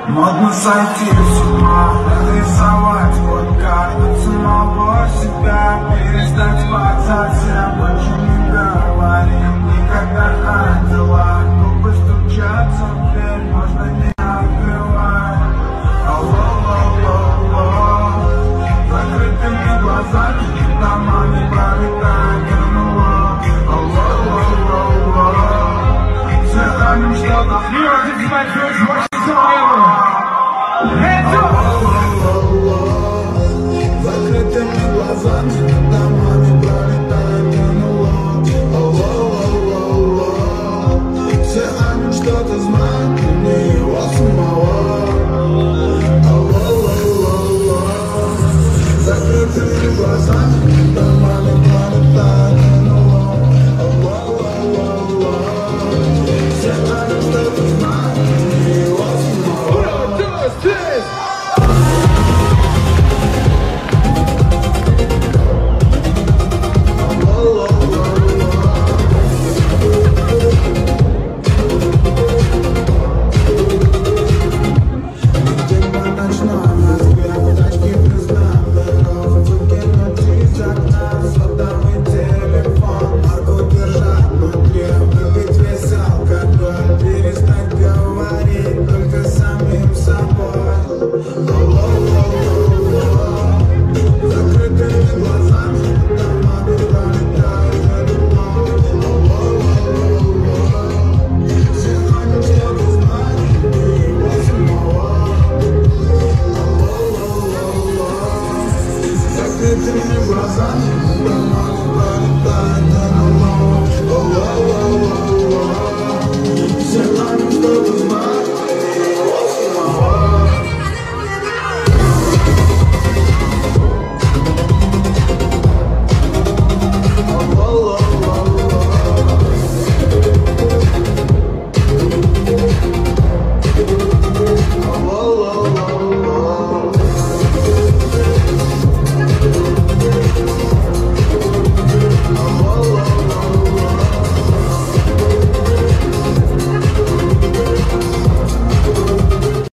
Модно сойти с ума, нарисовать под карты самого себя, перестать спать совсем, больше не говорить никогда о делах. Губы стучатся в дверь, можно не открывать. Алло, закрытыми глазами, домами пролетает НЛО. Алло, цветами что-то. Закрытыми глазами, домами пролетает НЛО. Все они что-то знают, но не его самого. Закрытыми глазами, домами пролетает НЛо. Все они что-то знают, но не его самого. Закрытыми глазами.